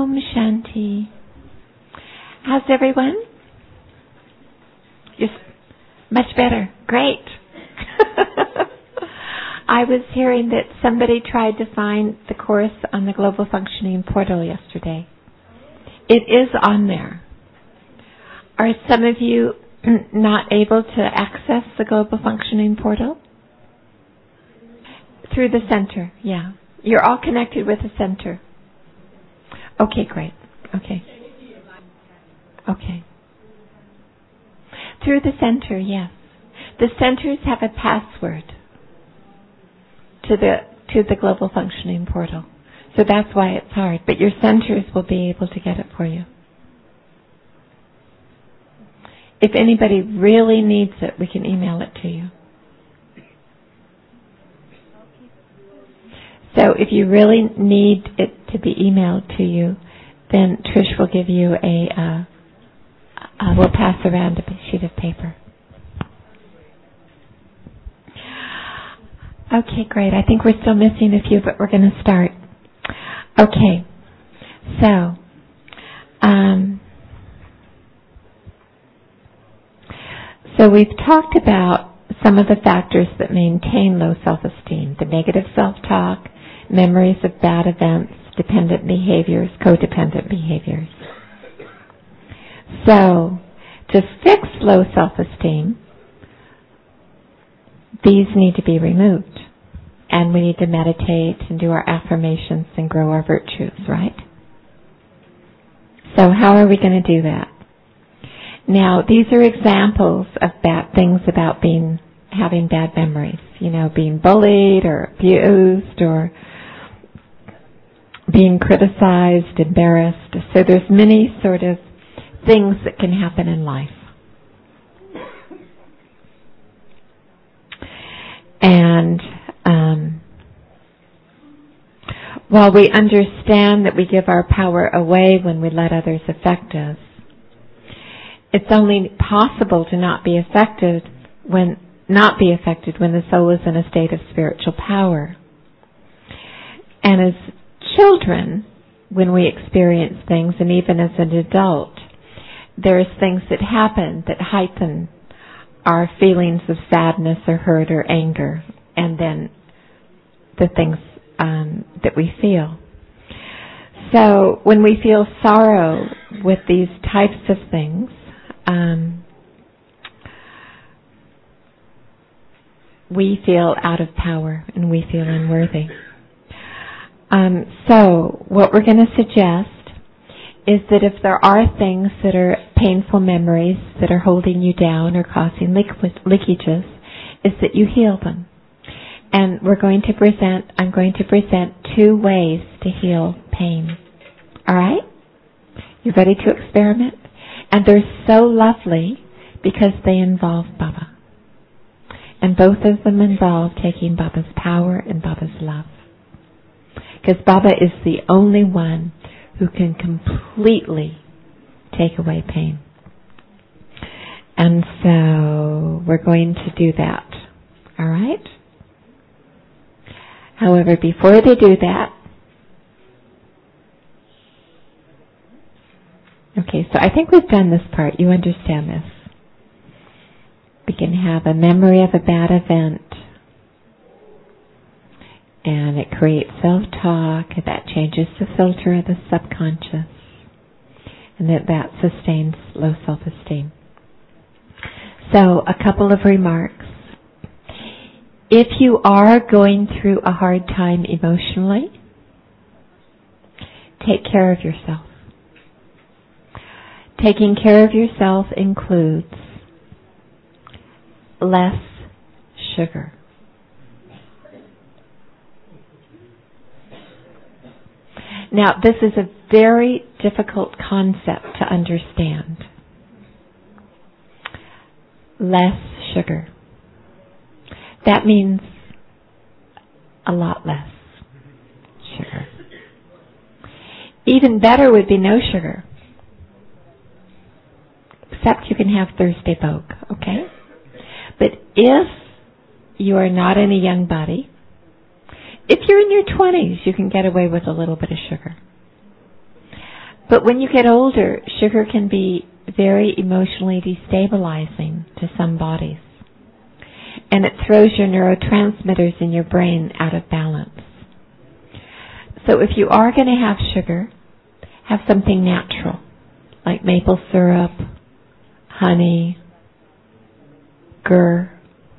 Om Shanti. How's everyone? Just much better. Great. I was hearing that somebody tried to find the course on the Global Functioning Portal yesterday. It is on there. Are some of you not able to access the Global Functioning Portal? Through the center, yeah. You're all connected with the center. Okay, great. Okay. Okay. Through the center, yes. The centers have a password to the Global Functioning Portal. So that's why it's hard. But your centers will be able to get it for you. If anybody really needs it, we can email it to you. So if you really need it to be emailed to you, then Trish will give you we'll pass around a sheet of paper. Okay, great. I think we're still missing a few, but we're going to start. Okay. So we've talked about some of the factors that maintain low self-esteem: the negative self-talk, memories of bad events, dependent behaviors, codependent behaviors. So, to fix low self-esteem, these need to be removed. And we need to meditate and do our affirmations and grow our virtues, right? So how are we going to do that? Now, these are examples of bad things about having bad memories. Being bullied or abused or being criticized, embarrassed. So there's many sort of things that can happen in life. And while we understand that we give our power away when we let others affect us, it's only possible to not be affected when the soul is in a state of spiritual power. And as children, when we experience things, and even as an adult, there's things that happen that heighten our feelings of sadness or hurt or anger, and then the things that we feel. So when we feel sorrow with these types of things, we feel out of power and we feel unworthy. So what we're going to suggest is that if there are things that are painful memories that are holding you down or causing leakages, is that you heal them. And I'm going to present 2 ways to heal pain. All right? You ready to experiment? And they're so lovely because they involve Baba. And both of them involve taking Baba's power and Baba's love. Because Baba is the only one who can completely take away pain. And so we're going to do that. All right? However, before they do that, okay, so I think we've done this part. You understand this. We can have a memory of a bad event, and it creates self-talk, and that changes the filter of the subconscious, and that sustains low self-esteem. So, a couple of remarks. If you are going through a hard time emotionally, take care of yourself. Taking care of yourself includes less sugar. Now, this is a very difficult concept to understand. Less sugar. That means a lot less sugar. Even better would be no sugar. Except you can have Thursday Vogue, okay? But if you are not in a young body, if you're in your 20s, you can get away with a little bit of sugar. But when you get older, sugar can be very emotionally destabilizing to some bodies. And it throws your neurotransmitters in your brain out of balance. So if you are going to have sugar, have something natural, like maple syrup, honey, gur.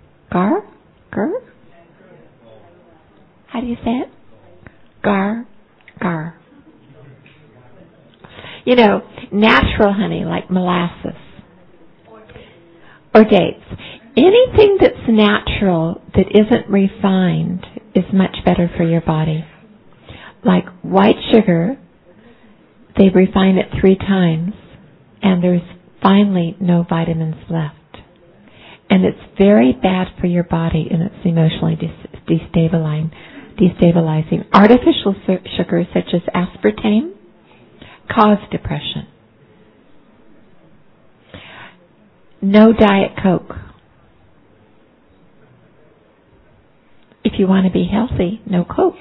How do you say it? Gar. You know, natural honey like molasses or dates. Anything that's natural that isn't refined is much better for your body. Like white sugar, they refine it 3 times and there's finally no vitamins left. And it's very bad for your body and it's emotionally destabilizing. Artificial sugars such as aspartame cause depression. No Diet Coke. If you want to be healthy, no Coke.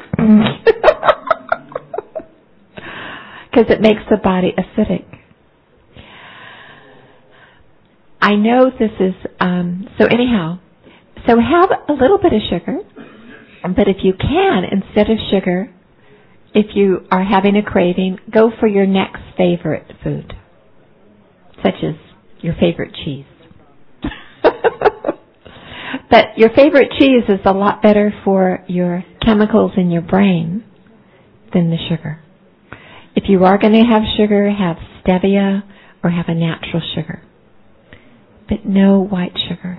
Because it makes the body acidic. I know this is, so have a little bit of sugar, but if you can, instead of sugar, if you are having a craving, go for your next favorite food, such as your favorite cheese. But your favorite cheese is a lot better for your chemicals in your brain than the sugar. If you are going to have sugar, have stevia or have a natural sugar. But no white sugar.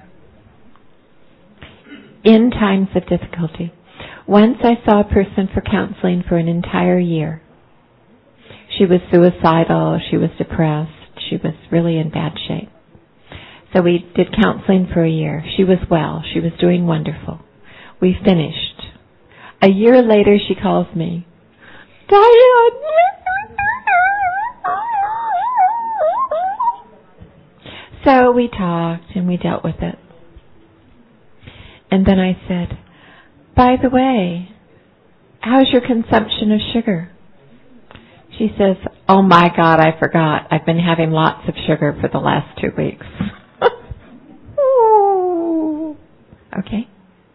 In times of difficulty. Once I saw a person for counseling for an entire year. She was suicidal, she was depressed, she was really in bad shape. So we did counseling for a year. She was well, she was doing wonderful. We finished. A year later she calls me, Diane! So we talked and we dealt with it. And then I said, by the way, how's your consumption of sugar? She says, oh my God, I forgot. I've been having lots of sugar for the last 2 weeks. Okay.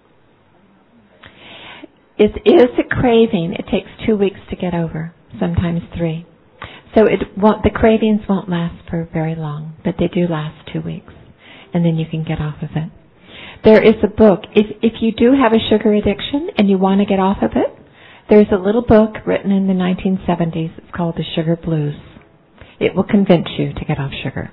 It is a craving. It takes 2 weeks to get over, sometimes 3. So the cravings won't last for very long, but they do last 2 weeks, and then you can get off of it. There is a book. If you do have a sugar addiction and you want to get off of it, there's a little book written in the 1970s. It's called The Sugar Blues. It will convince you to get off sugar.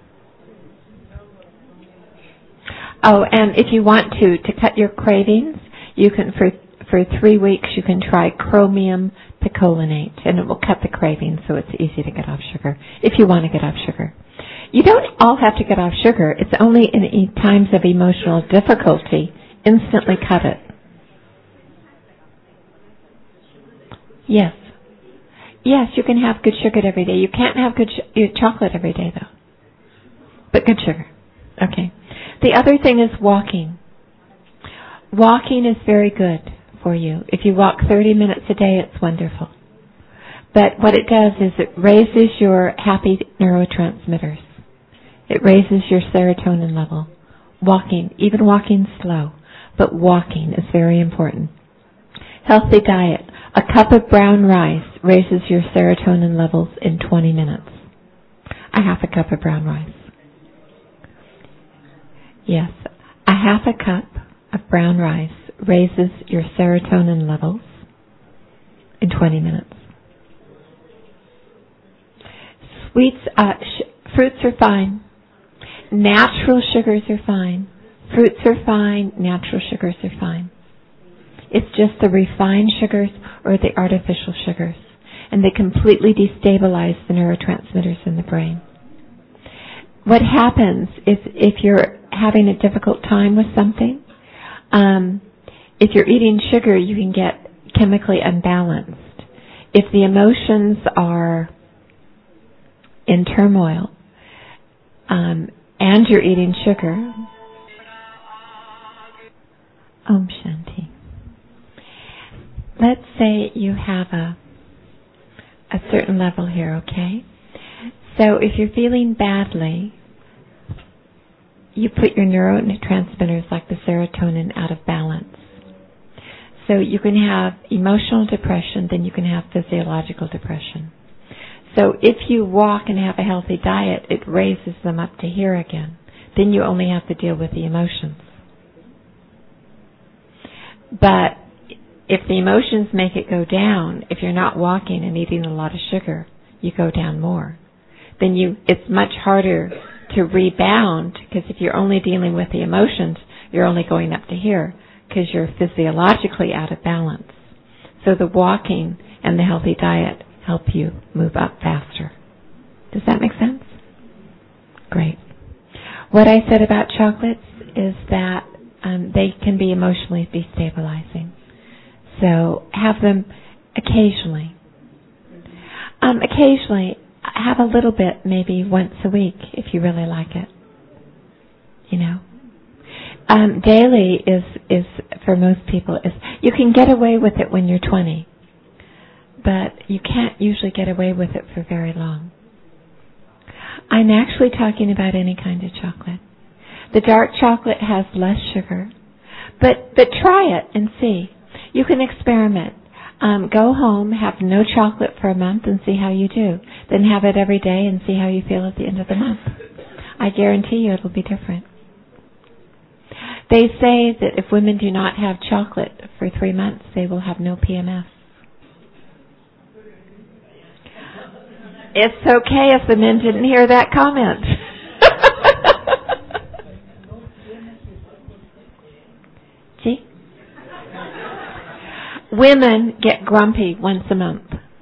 Oh, and if you want to cut your cravings, you can for 3 weeks you can try chromium picolinate, and it will cut the cravings, so it's easy to get off sugar if you want to get off sugar. You don't all have to get off sugar. It's only in times of emotional difficulty. Instantly cut it. Yes. Yes, you can have good sugar every day. You can't have good chocolate every day, though. But good sugar. Okay. The other thing is walking. Walking is very good for you. If you walk 30 minutes a day, it's wonderful. But what it does is it raises your happy neurotransmitters. It raises your serotonin level. Walking, even walking slow, but walking is very important. Healthy diet. A cup of brown rice raises your serotonin levels in 20 minutes. A half a cup of brown rice. Yes, a half a cup of brown rice raises your serotonin levels in 20 minutes. Sweets, fruits are fine. Natural sugars are fine. Fruits are fine. Natural sugars are fine. It's just the refined sugars or the artificial sugars. And they completely destabilize the neurotransmitters in the brain. What happens is if you're having a difficult time with something, if you're eating sugar, you can get chemically unbalanced. If the emotions are in turmoil, and you're eating sugar, Om Shanti. Let's say you have a certain level here, okay? So if you're feeling badly, you put your neurotransmitters like the serotonin out of balance. So you can have emotional depression, then you can have physiological depression. So if you walk and have a healthy diet, it raises them up to here again. Then you only have to deal with the emotions. But if the emotions make it go down, if you're not walking and eating a lot of sugar, you go down more. Then it's much harder to rebound, because if you're only dealing with the emotions, you're only going up to here, because you're physiologically out of balance. So the walking and the healthy diet help you move up faster. Does that make sense? Great. What I said about chocolates is that they can be emotionally destabilizing. So have them occasionally. Occasionally, have a little bit, maybe once a week, if you really like it. You know. Daily is for most people is you can get away with it when you're 20, but you can't usually get away with it for very long. I'm actually talking about any kind of chocolate. The dark chocolate has less sugar, but try it and see. You can experiment. Go home, have no chocolate for a month and see how you do. Then have it every day and see how you feel at the end of the month. I guarantee you it'll be different. They say that if women do not have chocolate for 3 months, they will have no PMS. It's okay if the men didn't hear that comment. See? Women get grumpy once a month.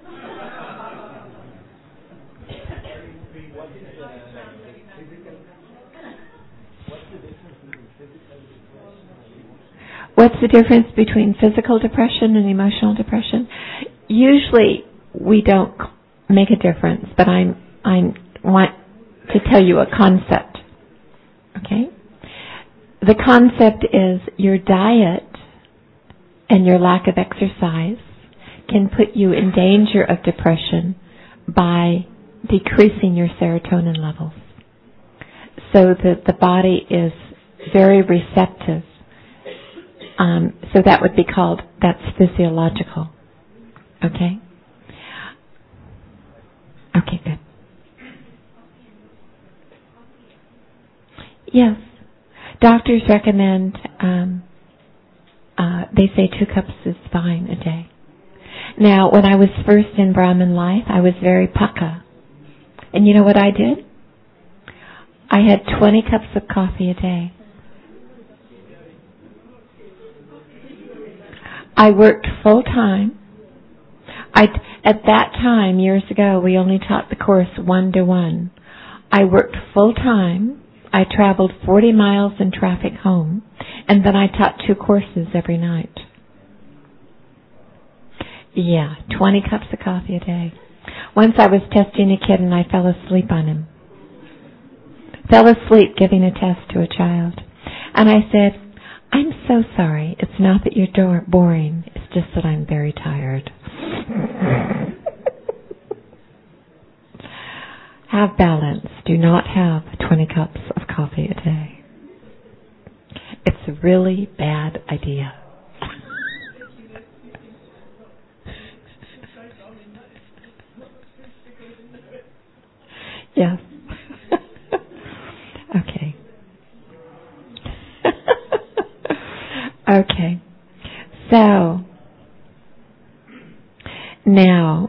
What's the difference between physical depression and emotional depression? Usually we don't make a difference, but I want to tell you a concept. Okay? The concept is your diet and your lack of exercise can put you in danger of depression by decreasing your serotonin levels. So that the body is very receptive. So that would be called, that's physiological. Okay? Okay, good. Yes. Doctors recommend, they say 2 cups is fine a day. Now, when I was first in Brahmin life, I was very pukka. And you know what I did? I had 20 cups of coffee a day. I worked full time. At that time, years ago, we only taught the course 1-to-1. I worked full time. I traveled 40 miles in traffic home, and then I taught 2 courses every night. Yeah, 20 cups of coffee a day. Once I was testing a kid and I fell asleep on him. Fell asleep giving a test to a child. And I said, I'm so sorry. It's not that you're boring. It's just that I'm very tired. Have balance. Do not have 20 cups of coffee a day. It's a really bad idea. Yes. Okay. Okay. So, now,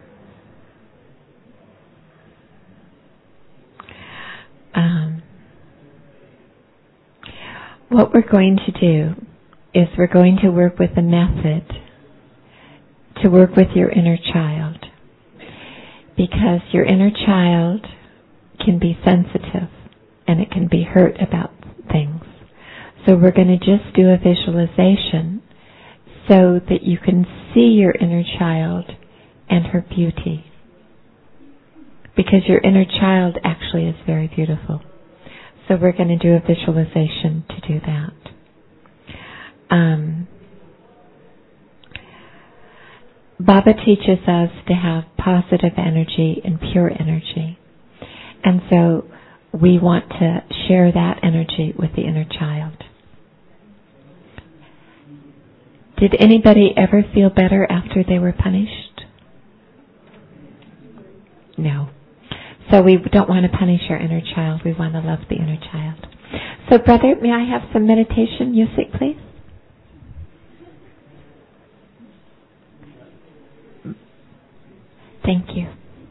what we're going to do is we're going to work with a method to work with your inner child. Because your inner child can be sensitive and it can be hurt about things. So we're going to just do a visualization so that you can see your inner child and her beauty. Because your inner child actually is very beautiful. So we're going to do a visualization to do that. Baba teaches us to have positive energy and pure energy. And so we want to share that energy with the inner child. Did anybody ever feel better after they were punished? No. So we don't want to punish our inner child. We want to love the inner child. So, brother, may I have some meditation music, please? Thank you.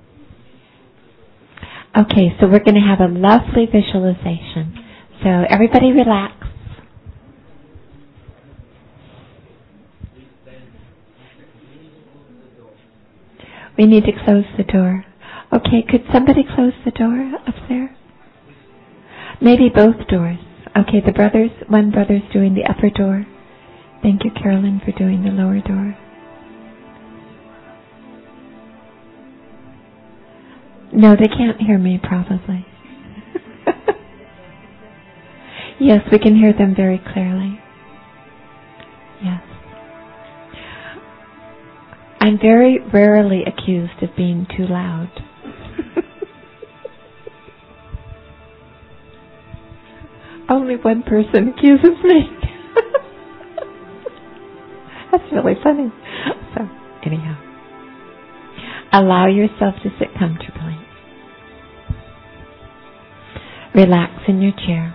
Okay, so we're going to have a lovely visualization. So everybody relax. We need to close the door. Okay, could somebody close the door up there? Maybe both doors. Okay, one brother's doing the upper door. Thank you, Carolyn, for doing the lower door. No, they can't hear me, probably. Yes, we can hear them very clearly. Yes. I'm very rarely accused of being too loud. Only one person accuses me. That's really funny. So, anyhow. Allow yourself to sit comfortably. Relax in your chair.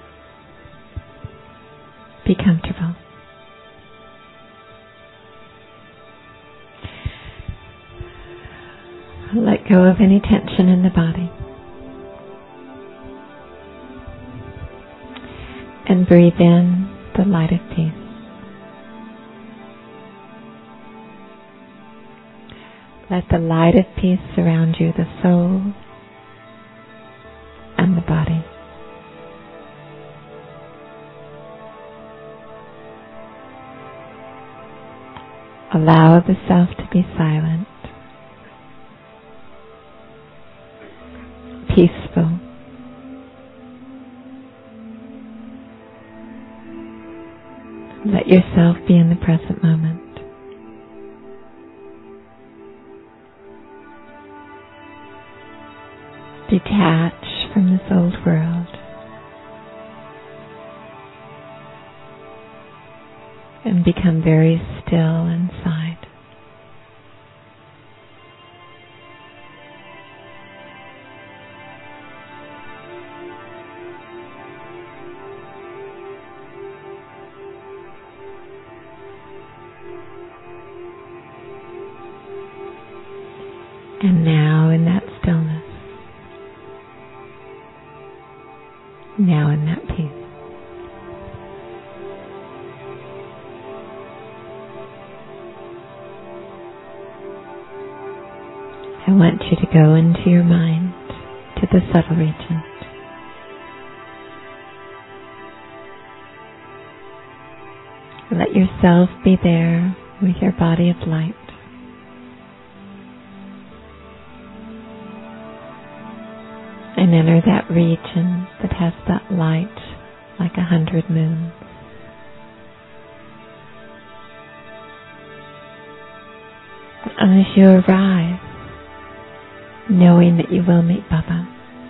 Be comfortable. Let go of any tension in the body. And breathe in the light of peace. Let the light of peace surround you, the soul and the body. Allow the self to be silent, peaceful. Let yourself be in the present moment. Detach from this old world and become very still inside. And now in that stillness, now in that peace, I want you to go into your mind to the subtle region. Let yourself be there with your body of light. And enter that region that has that light like 100 moons. And as you arrive, knowing that you will meet Baba,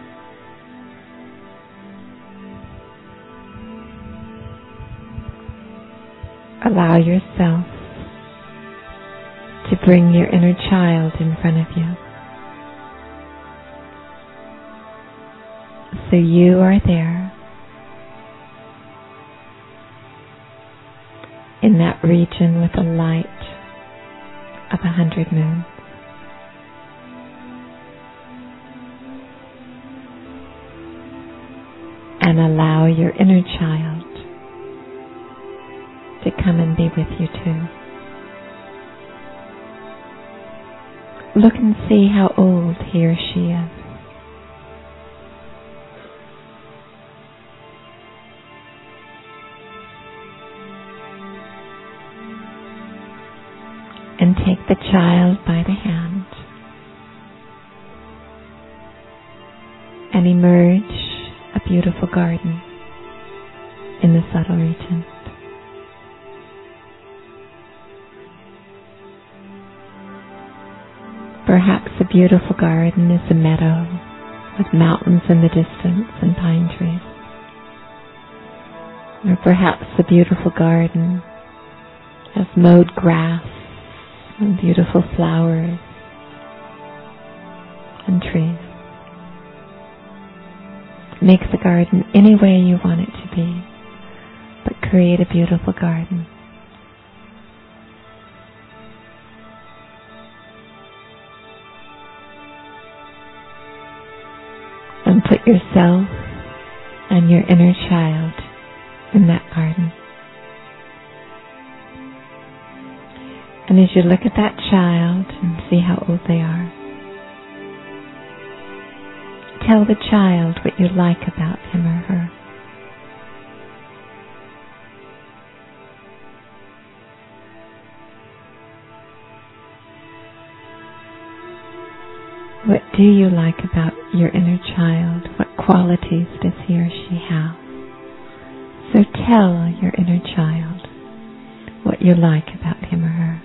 allow yourself to bring your inner child in front of you. So you are there in that region with a light of 100 moons. And allow your inner child to come and be with you too. Look and see how old he or she is. And take the child by the hand and emerge a beautiful garden in the subtle region. Perhaps a beautiful garden is a meadow with mountains in the distance and pine trees. Or perhaps a beautiful garden has mowed grass and beautiful flowers and trees. Make the garden any way you want it to be, but create a beautiful garden. And put yourself and your inner child in that garden. And as you look at that child and see how old they are, tell the child what you like about him or her. What do you like about your inner child? What qualities does he or she have? So tell your inner child what you like about him or her.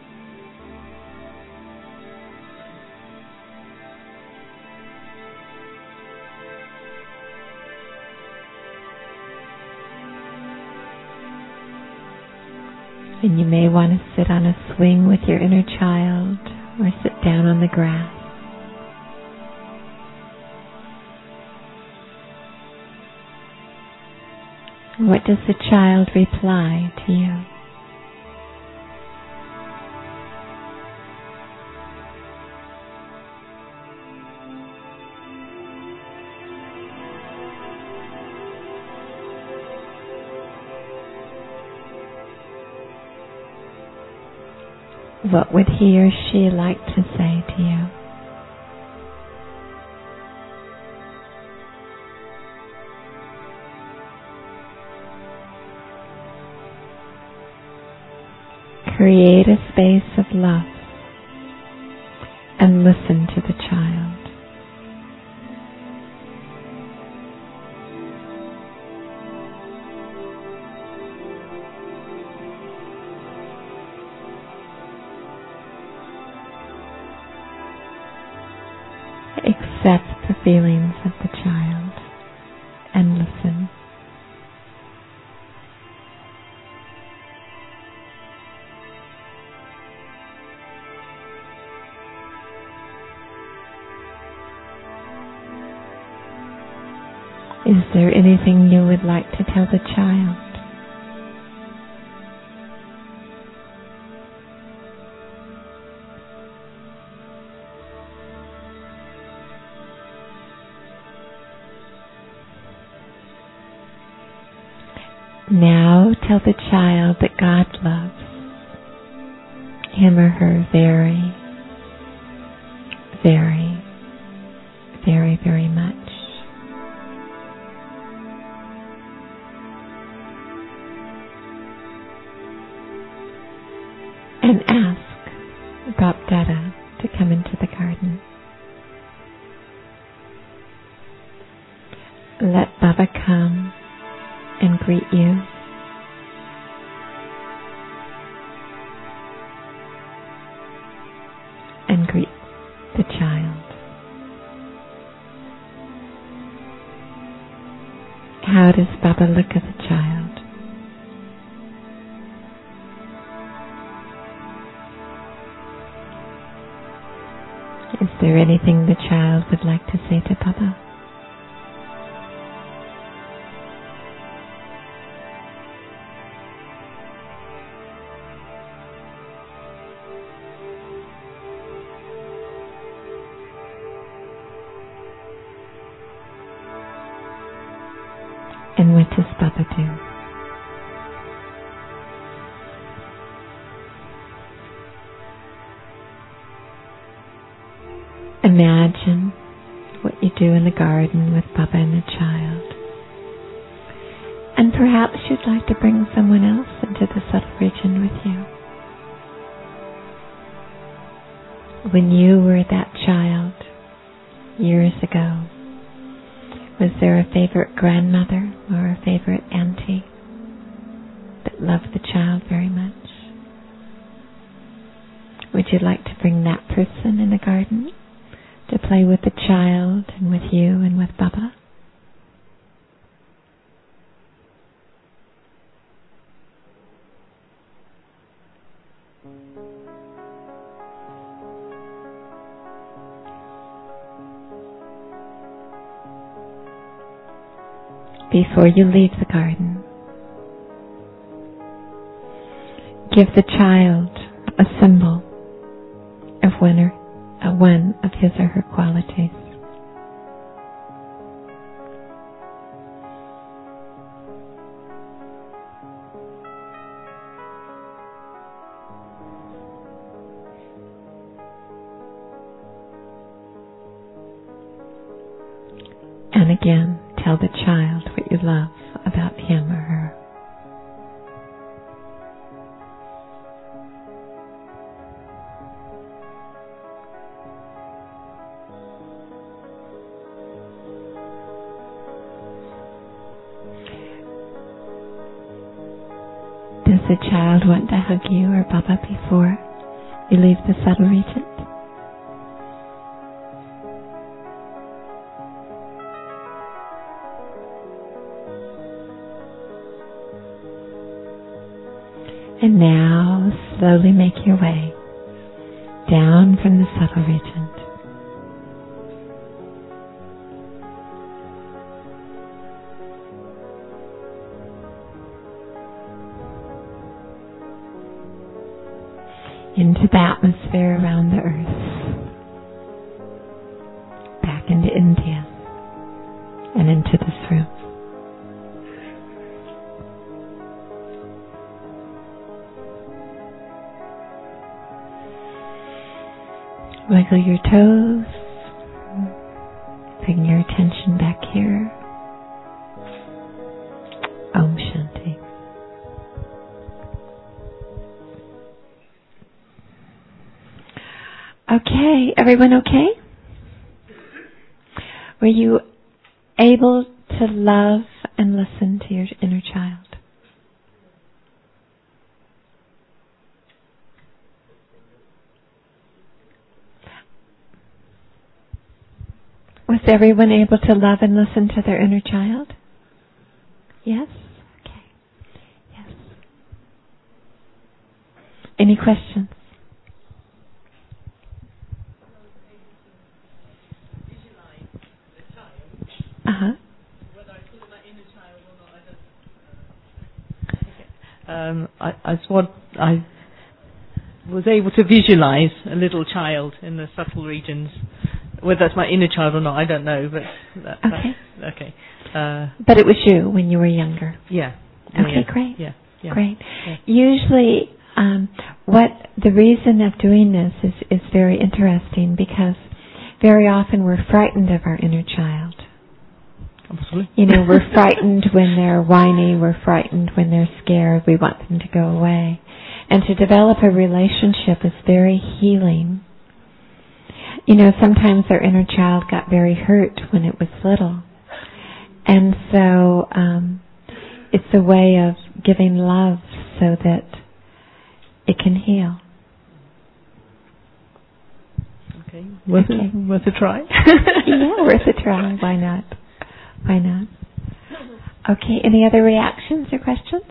And you may want to sit on a swing with your inner child or sit down on the grass. What does the child reply to you? What would he or she like to say to you? Create a space of love and listen to the child. Accept the feelings of the child and listen. Is there anything you would like to tell the child? Now tell the child that God loves him or her very, very, very, very much. And ask Bab Dada to come into the garden. Let Baba come and greet you. And greet the child. How does Baba look at the child? Is there anything the child would like to say to Baba? And what does Baba do? Imagine what you do in the garden with Baba and the child. And perhaps you'd like to bring someone else into the subtle region with you. When you were that child years ago, was there a favorite grandmother or a favorite auntie that loved the child very much? Would you like to bring that person in the garden to play with the child and with you and with Baba? Before you leave the garden, give the child a symbol of one of his or her qualities. And again, tell the child what you love about him or her. Does the child want to hug you or Baba before you leave the subtle region? And now slowly make your way down from the subtle region into the atmosphere around the earth, back into India, and into this room. Wiggle your toes, bring your attention back here. Om Shanti. Okay, everyone okay? Were you able to love and listen to your inner child? Was everyone able to love and listen to their inner child? Yes? Okay. Yes. Any questions? Whether I call it my inner child or not, I was able to visualize a little child in the subtle regions. Whether that's my inner child or not, I don't know. But okay. But it was you when you were younger. Yeah. Okay, great. Yeah. Great. Yeah. Usually, what the reason of doing this is very interesting, because very often we're frightened of our inner child. Absolutely. You know, we're frightened when they're whiny, we're frightened when they're scared, we want them to go away. And to develop a relationship is very healing. You know, sometimes our inner child got very hurt when it was little. And so it's a way of giving love so that it can heal. Okay. Worth a try? Yeah, worth a try. Why not? Why not? Okay, any other reactions or questions?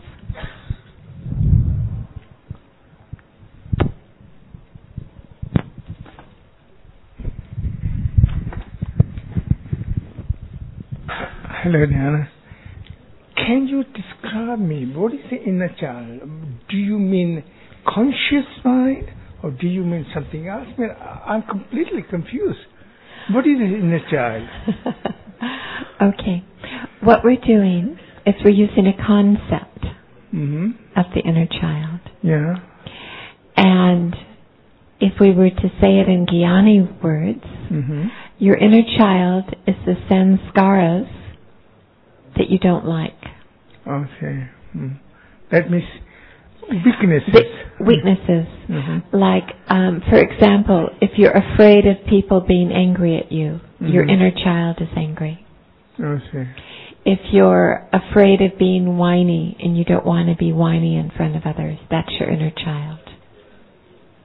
Hello, Diana. Can you describe me, what is the inner child? Do you mean conscious mind, or do you mean something else? I mean, I'm completely confused. What is the inner child? Okay. What we're doing is we're using a concept of the inner child. Yeah. And if we were to say it in Gyani words, your inner child is the sanskaras that you don't like. Okay. That means weaknesses. Weaknesses. Like, for example, if you're afraid of people being angry at you, your inner child is angry. Okay. If you're afraid of being whiny and you don't want to be whiny in front of others, that's your inner child.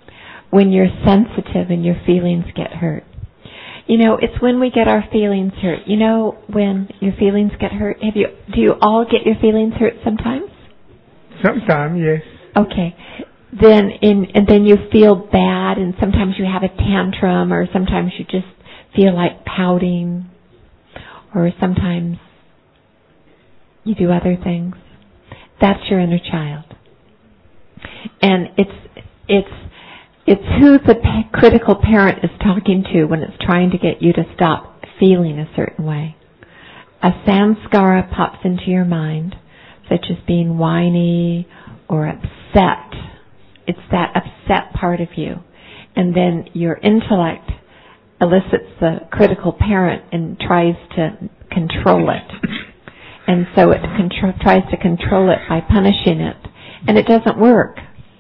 when you're sensitive and your feelings get hurt. It's when we get our feelings hurt. When your feelings get hurt, do you all get your feelings hurt sometimes? Sometimes, yes. Okay. Then you feel bad, and sometimes you have a tantrum, or sometimes you just feel like pouting, or sometimes you do other things. That's your inner child. And it's who the critical parent is talking to when it's trying to get you to stop feeling a certain way. A samskara pops into your mind, such as being whiny or upset. It's that upset part of you. And then your intellect elicits the critical parent and tries to control it. And so it tries to control it by punishing it. And it doesn't work.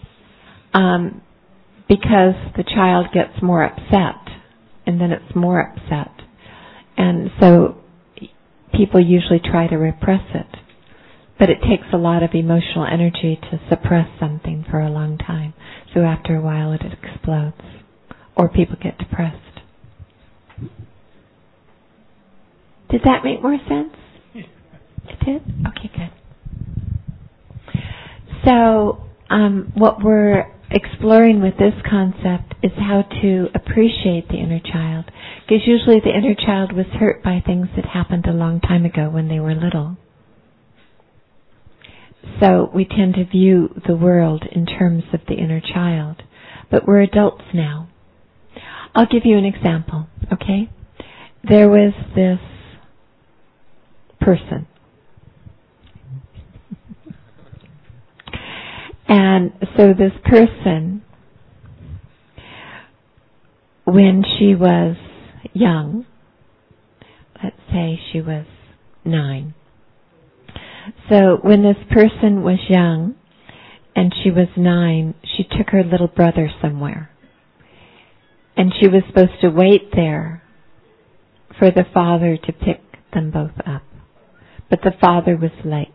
Because the child gets more upset, and then it's more upset. And so people usually try to repress it. But it takes a lot of emotional energy to suppress something for a long time. So after a while it explodes. Or people get depressed. Did that make more sense? It did? Okay, good. So what we're exploring with this concept is how to appreciate the inner child. Because usually the inner child was hurt by things that happened a long time ago when they were little. So we tend to view the world in terms of the inner child. But we're adults now. I'll give you an example, okay? There was this person. And so this person, when she was young, let's say she was 9. So when this person was young and she was 9, she took her little brother somewhere. And she was supposed to wait there for the father to pick them both up. But the father was late.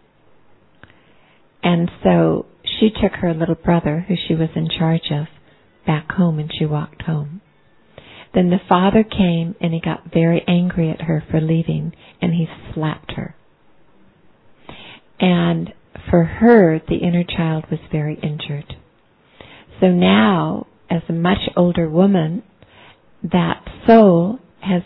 And so she took her little brother, who she was in charge of, back home, and she walked home. Then the father came and he got very angry at her for leaving, and he slapped her. And for her, the inner child was very injured. So now, as a much older woman, that soul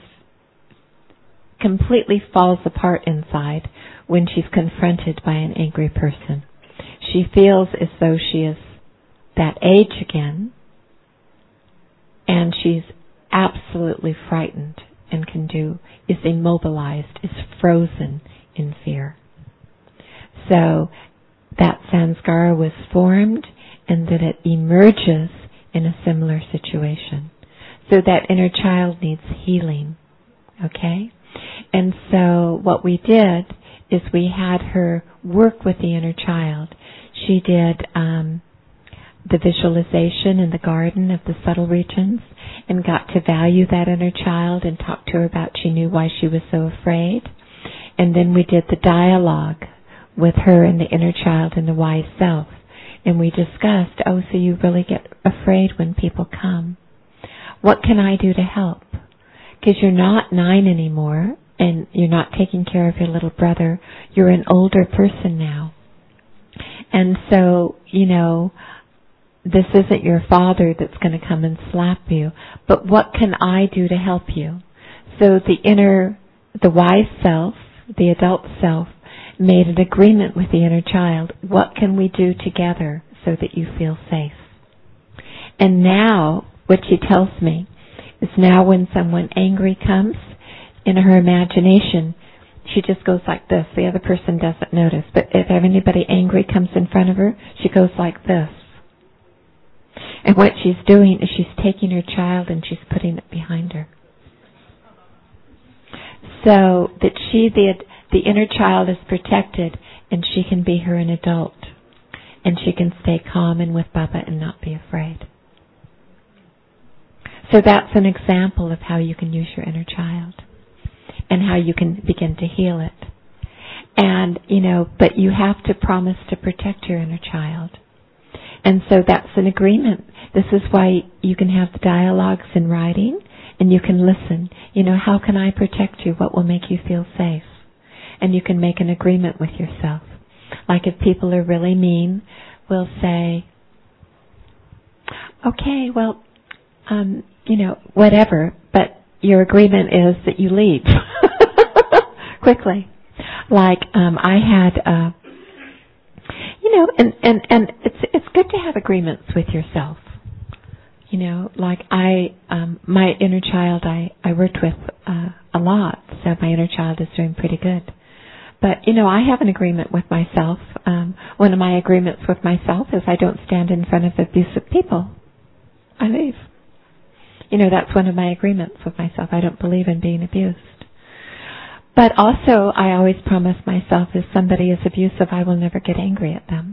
completely falls apart inside when she's confronted by an angry person. She feels as though she is that age again, and she's absolutely frightened and is immobilized, is frozen in fear. So that samskara was formed, and that it emerges in a similar situation. So that inner child needs healing, okay? And so what we did is we had her work with the inner child. She did the visualization in the garden of the subtle regions and got to value that inner child and talk to her about she knew why she was so afraid. And then we did the dialogue with her and the inner child and the wise self. And we discussed, so you really get afraid when people come. What can I do to help? Because you're not 9 anymore, and you're not taking care of your little brother. You're an older person now. And so, this isn't your father that's going to come and slap you. But what can I do to help you? So the wise self, the adult self, made an agreement with the inner child. What can we do together so that you feel safe? And now, what she tells me is now when someone angry comes, in her imagination, she just goes like this. The other person doesn't notice. But if anybody angry comes in front of her, she goes like this. And what she's doing is she's taking her child and she's putting it behind her. So that the inner child is protected, and she can be her an adult. And she can stay calm and with Baba and not be afraid. So that's an example of how you can use your inner child and how you can begin to heal it. And, but you have to promise to protect your inner child. And so that's an agreement. This is why you can have the dialogues in writing, and you can listen. How can I protect you? What will make you feel safe? And you can make an agreement with yourself. Like if people are really mean, we'll say, okay, well, whatever, but your agreement is that you leave quickly. Like I had, and it's good to have agreements with yourself. Like my inner child, I worked with a lot, so my inner child is doing pretty good. But, I have an agreement with myself. One of my agreements with myself is I don't stand in front of abusive people. I leave. That's one of my agreements with myself. I don't believe in being abused. But also, I always promise myself if somebody is abusive, I will never get angry at them.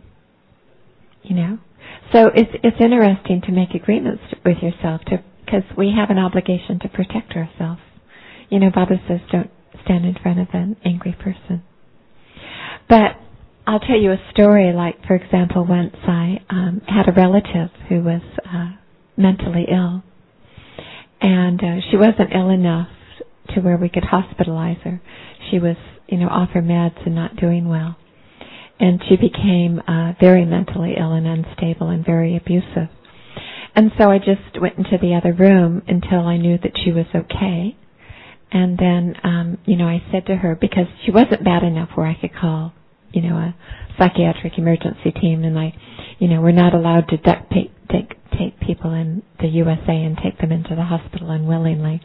So it's interesting to make agreements with yourself because we have an obligation to protect ourselves. Baba says don't stand in front of an angry person. But I'll tell you a story. Like, for example, once I had a relative who was mentally ill, and she wasn't ill enough to where we could hospitalize her. She was, off her meds and not doing well. And she became very mentally ill and unstable and very abusive. And so I just went into the other room until I knew that she was okay. And then, I said to her, because she wasn't bad enough where I could call, a psychiatric emergency team, and we're not allowed to take people in the USA and take them into the hospital unwillingly.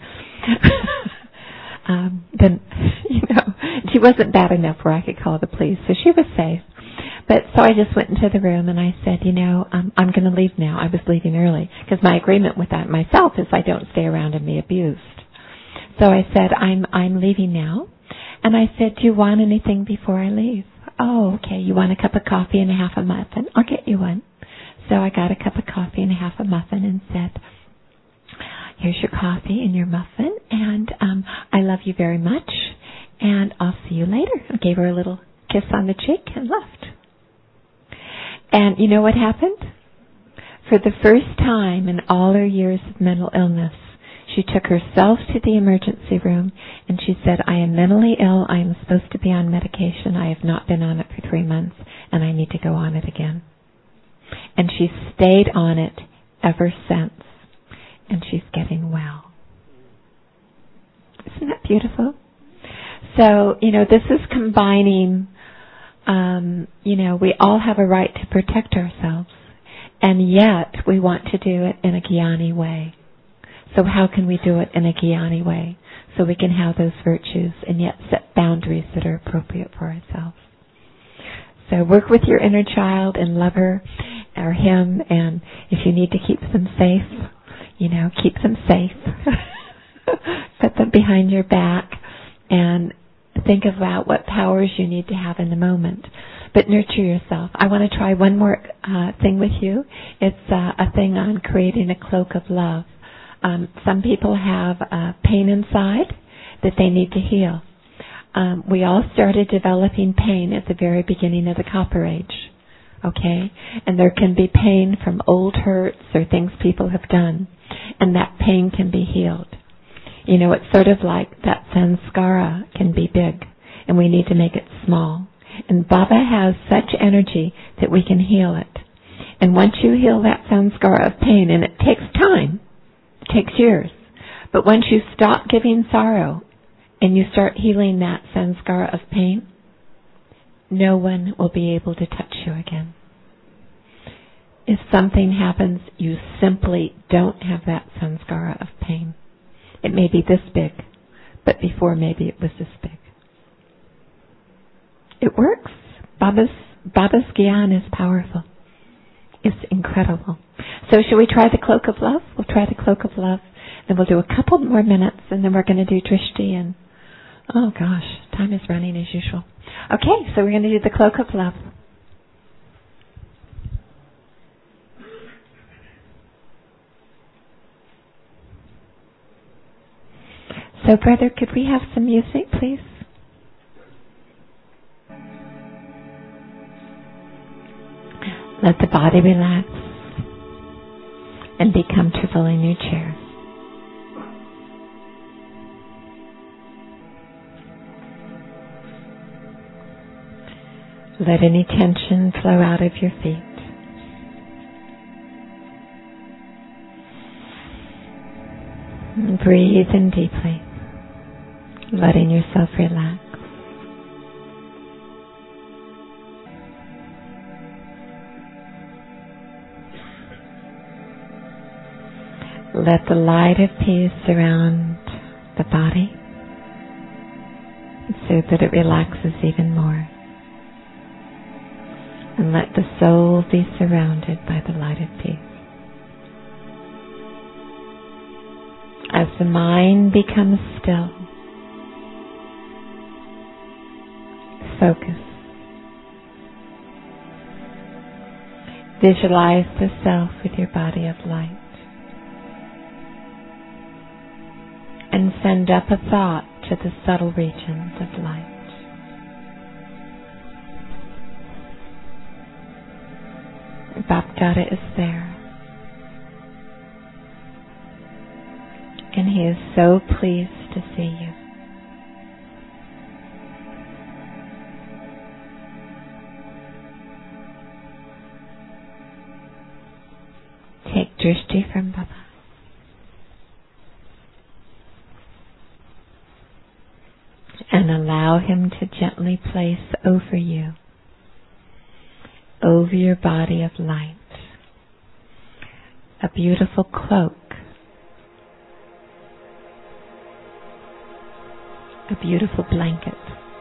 Then, she wasn't bad enough where I could call the police, so she was safe. But so I just went into the room and I said, I'm going to leave now. I was leaving early because my agreement with that myself is I don't stay around and be abused. So I said, I'm leaving now. And I said, do you want anything before I leave? Oh, okay. You want a cup of coffee and a half a muffin? I'll get you one. So I got a cup of coffee and a half a muffin and said, here's your coffee and your muffin, and I love you very much, and I'll see you later. I gave her a little kiss on the cheek and left. And you know what happened? For the first time in all her years of mental illness, she took herself to the emergency room and she said, I am mentally ill, I am supposed to be on medication, I have not been on it for 3 months, and I need to go on it again. And she stayed on it ever since, and she's getting well. Isn't that beautiful? So, this is combining, we all have a right to protect ourselves, and yet we want to do it in a Gyani way. So how can we do it in a Gyani way? So we can have those virtues and yet set boundaries that are appropriate for ourselves. So work with your inner child and love her or him, and if you need to keep them safe, keep them safe. Put them behind your back and think about what powers you need to have in the moment. But nurture yourself. I want to try one more thing with you. It's a thing on creating a cloak of love. Some people have pain inside that they need to heal. We all started developing pain at the very beginning of the Copper Age. Okay? And there can be pain from old hurts or things people have done. And that pain can be healed. It's sort of like that samskara can be big. And we need to make it small. And Baba has such energy that we can heal it. And once you heal that samskara of pain, and it takes time, it takes years. But once you stop giving sorrow and you start healing that samskara of pain, no one will be able to touch you again. If something happens, you simply don't have that samskara of pain. It may be this big, but before maybe it was this big. It works. Baba's Gyan is powerful. It's incredible. So shall we try the cloak of love? We'll try the cloak of love. Then we'll do a couple more minutes, and then we're going to do Drishti. And oh gosh, time is running as usual. Okay, so we're going to do the cloak of love. So, brother, could we have some music, please? Let the body relax. and be comfortable in your chair. Let any tension flow out of your feet. And breathe in deeply, letting yourself relax. Let the light of peace surround the body so that it relaxes even more. And let the soul be surrounded by the light of peace. As the mind becomes still, focus. Visualize the self with your body of light. And send up a thought to the subtle regions of light. Bapdada is there. And he is so pleased to see you. Take drishti from Baba. And allow him to gently place over you, over your body of light, a beautiful cloak, a beautiful blanket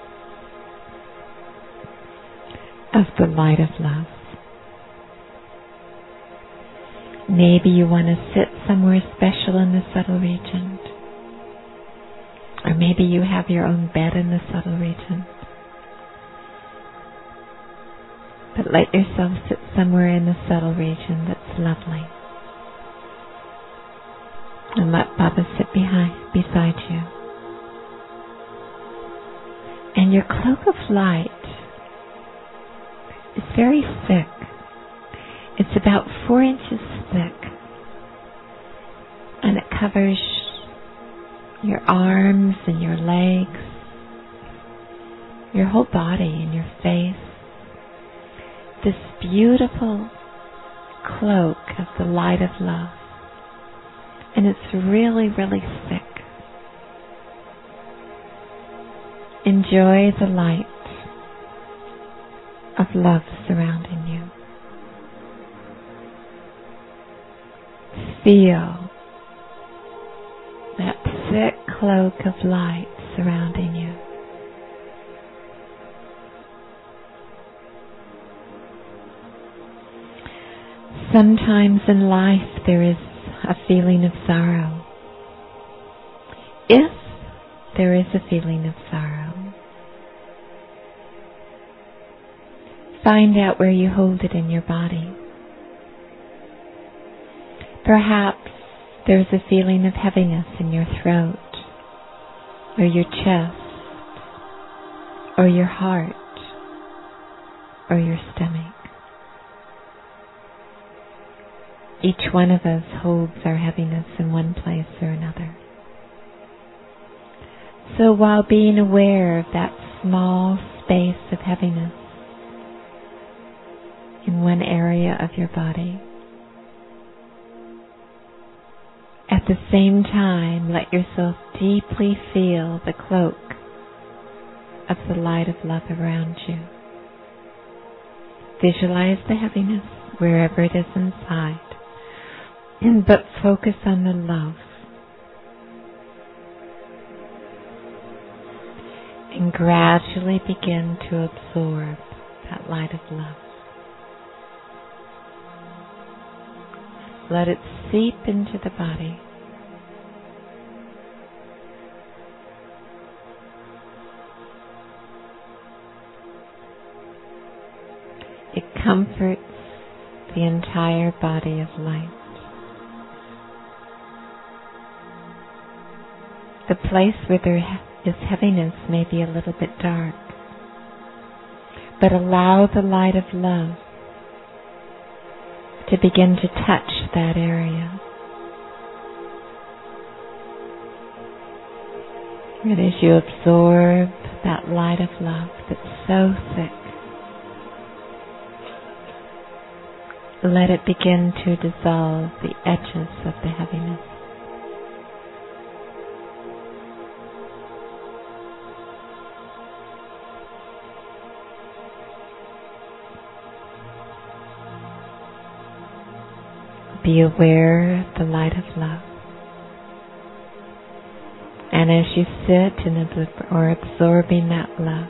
of the light of love. Maybe you want to sit somewhere special in the subtle region. Or maybe you have your own bed in the subtle region. But let yourself sit somewhere in the subtle region that's lovely. And let Baba sit beside you. And your cloak of light is very thick. It's about 4 inches thick. And it covers your arms and your legs, your whole body and your face. This beautiful cloak of the light of love. And it's really, really thick. Enjoy the light of love surrounding you. Feel that thick cloak of light surrounding you. Sometimes in life there is a feeling of sorrow. If there is a feeling of sorrow, find out where you hold it in your body. Perhaps there's a feeling of heaviness in your throat, or your chest, or your heart, or your stomach. Each one of us holds our heaviness in one place or another. So while being aware of that small space of heaviness in one area of your body, at the same time, let yourself deeply feel the cloak of the light of love around you. Visualize the heaviness wherever it is inside, but focus on the love. And gradually begin to absorb that light of love. Let it seep into the body. It comforts the entire body of light. The place where there is heaviness may be a little bit dark, but allow the light of love to begin to touch that area. And as you absorb that light of love that's so thick, let it begin to dissolve the edges of the heaviness. Be aware of the light of love. And as you sit or absorbing that love,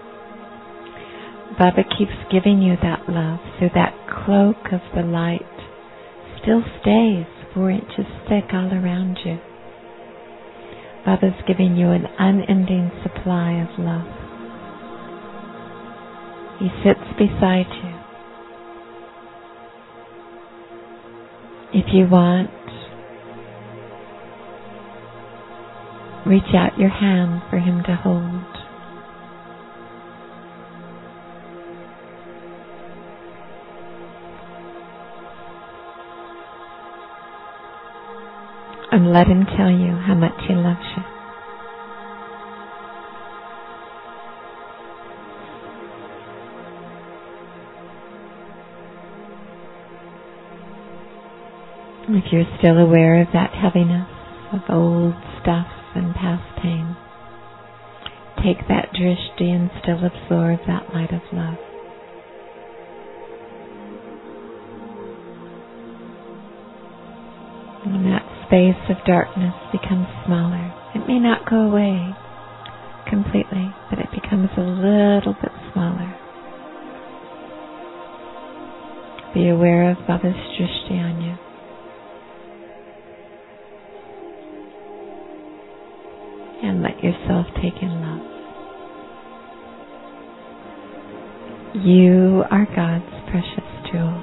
Baba keeps giving you that love, so that cloak of the light still stays 4 inches thick all around you. Baba's giving you an unending supply of love. He sits beside you. If you want, reach out your hand for him to hold. And let him tell you how much he loves you. If you're still aware of that heaviness of old stuff and past pain, take that drishti and still absorb that light of love. And that space of darkness becomes smaller. It may not go away completely, but it becomes a little bit smaller. Be aware of Baba's drishti on you. And let yourself take in love. You are God's precious jewel.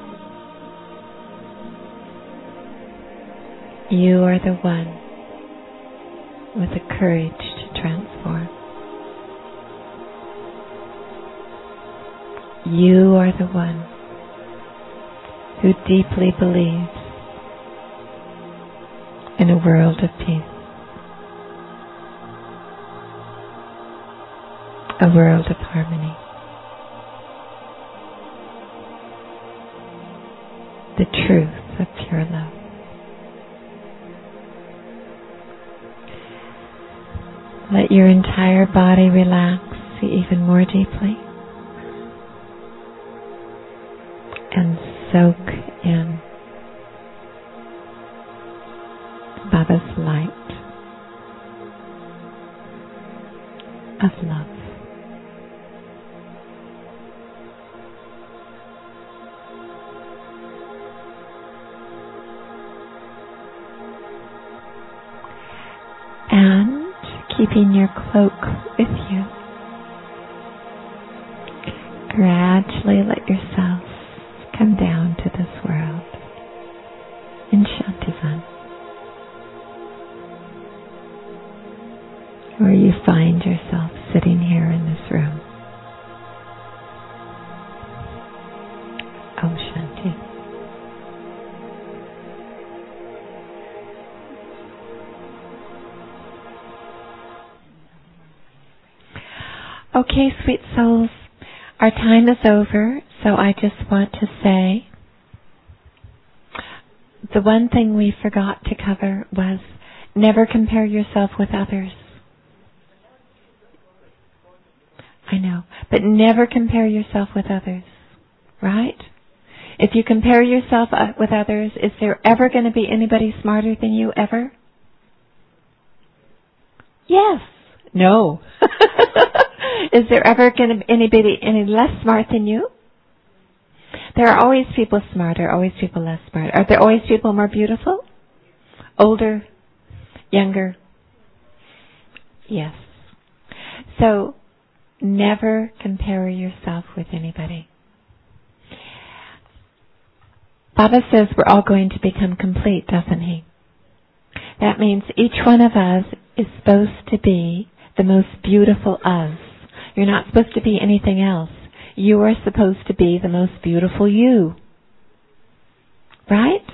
You are the one with the courage to transform. You are the one who deeply believes in a world of peace. A world of harmony. The truth of pure love. Let your entire body relax even more deeply and soak in Baba's light of love. And keeping your cloak with you, gradually let yourself come down to this world in Shantivan, where you find yourself sitting here in this room. Om Shanti. Okay, sweet souls, our time is over, so I just want to say the one thing we forgot to cover was never compare yourself with others. I know, but never compare yourself with others, right? If you compare yourself with others, is there ever going to be anybody smarter than you ever? Yes. No. Is there ever going to be anybody any less smart than you? There are always people smarter, always people less smart. Are there always people more beautiful? Older? Younger? Yes. So, never compare yourself with anybody. Baba says we're all going to become complete, doesn't he? That means each one of us is supposed to be the most beautiful us. You're not supposed to be anything else. You are supposed to be the most beautiful you. Right?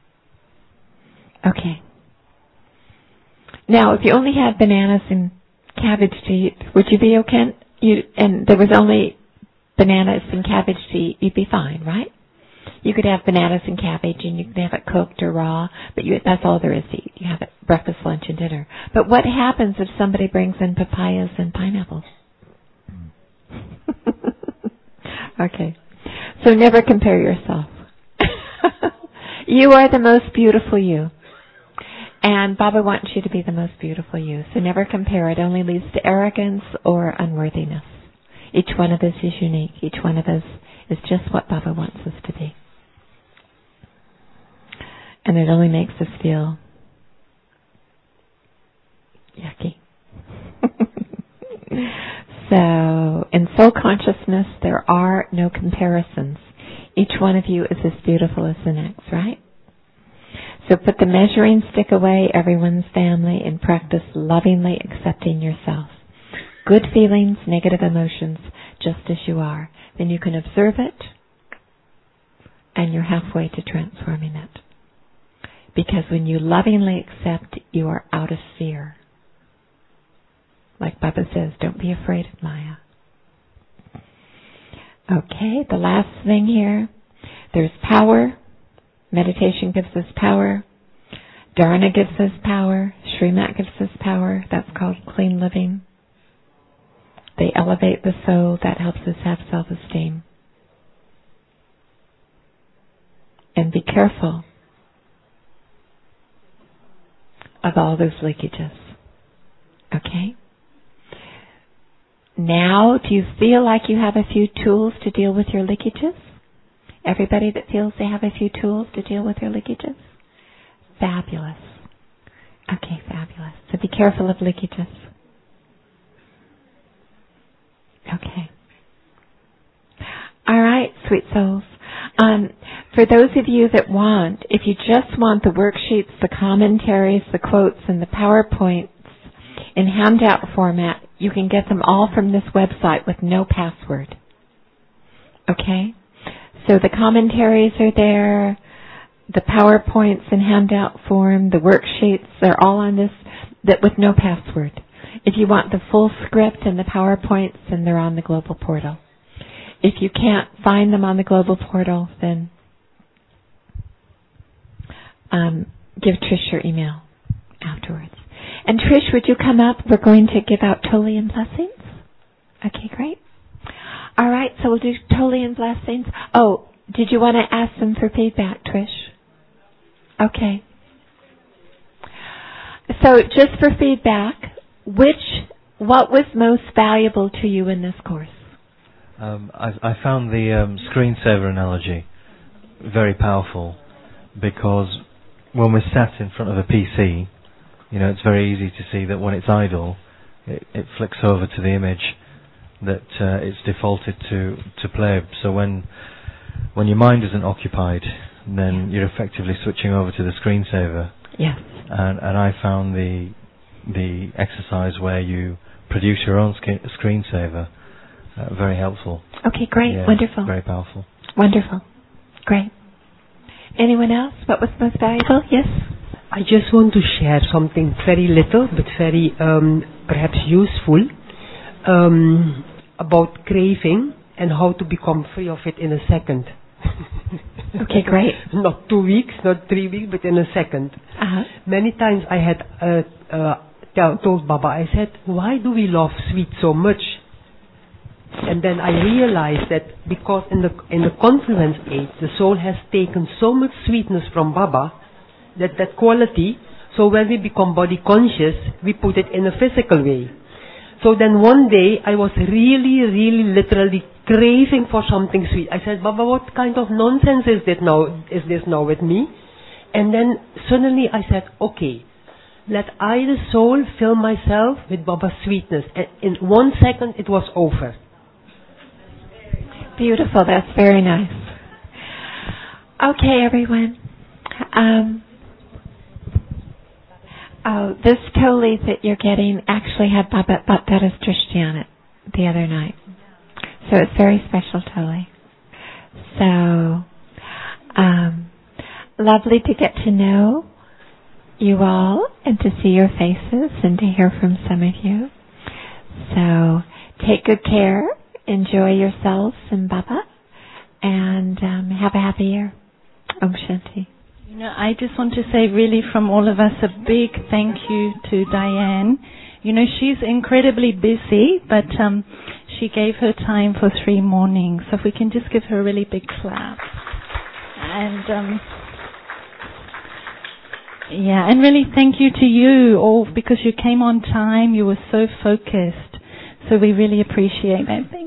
Okay. Now, if you only had bananas and cabbage to eat, would you be okay? And there was only bananas and cabbage to eat, you'd be fine, right? You could have bananas and cabbage, and you could have it cooked or raw, but that's all there is to eat. You have it breakfast, lunch, and dinner. But what happens if somebody brings in papayas and pineapples? Okay. So never compare yourself. You are the most beautiful you. And Baba wants you to be the most beautiful you. So never compare. It only leads to arrogance or unworthiness. Each one of us is unique. Each one of us is just what Baba wants us to be. And it only makes us feel yucky. So, in soul consciousness, there are no comparisons. Each one of you is as beautiful as the next, right? So put the measuring stick away, everyone's family, and practice lovingly accepting yourself. Good feelings, negative emotions, just as you are. Then you can observe it, and you're halfway to transforming it. Because when you lovingly accept, you are out of fear. Like Baba says, don't be afraid of Maya. Okay, the last thing here, there's power. Meditation gives us power. Dharana gives us power. Srimat gives us power. That's called clean living. They elevate the soul. That helps us have self-esteem. And be careful of all those leakages. Okay? Now, do you feel like you have a few tools to deal with your leakages? Everybody that feels they have a few tools to deal with their leakages? Fabulous. Okay, fabulous. So be careful of leakages. Okay. All right, sweet souls. For those of you that want, if you just want the worksheets, the commentaries, the quotes, and the PowerPoints in handout format, you can get them all from this website with no password. Okay? So the commentaries are there, the PowerPoints in handout form, the worksheets, they're all on this with no password. If you want the full script and the PowerPoints, then they're on the Global Portal. If you can't find them on the Global Portal, then give Trish your email afterwards. And Trish, would you come up? We're going to give out Toli and blessings. Okay, great. All right, so we'll do Toli and blessings. Oh, did you want to ask them for feedback, Trish? Okay. So just for feedback, what was most valuable to you in this course? I found the screensaver analogy very powerful, because when we're sat in front of a PC, it's very easy to see that when it's idle, it flicks over to the image that it's defaulted to play. So when your mind isn't occupied, then you're effectively switching over to the screensaver. Yes. And I found the exercise where you produce your own screensaver very helpful. Okay, great. Yeah, wonderful. Very powerful. Wonderful. Great. Anyone else? What was most valuable? Yes? I just want to share something very little but very perhaps useful about craving and how to become free of it in a second. Okay, great. Not 2 weeks, not 3 weeks, but in a second. Uh-huh. Many times I had told Baba, I said, why do we love sweet so much? And then I realized that because in the confluence age, the soul has taken so much sweetness from Baba, that quality, so when we become body conscious, we put it in a physical way. So then one day, I was really, really literally craving for something sweet. I said, Baba, what kind of nonsense is this now with me? And then suddenly I said, okay, let I, the soul, fill myself with Baba's sweetness. And in 1 second, it was over. Beautiful. That's very nice. Okay, everyone. This Toli that you're getting actually had Baba Bhattacharya Drishti on it the other night. So it's very special Toli. So lovely to get to know you all and to see your faces and to hear from some of you. So take good care, enjoy yourselves in Baba, and have a happy year. Om Shanti. You know, I just want to say really from all of us a big thank you to Diane. You know, she's incredibly busy, but she gave her time for 3 mornings. So if we can just give her a really big clap. And and really thank you to you all because you came on time. You were so focused. So we really appreciate that.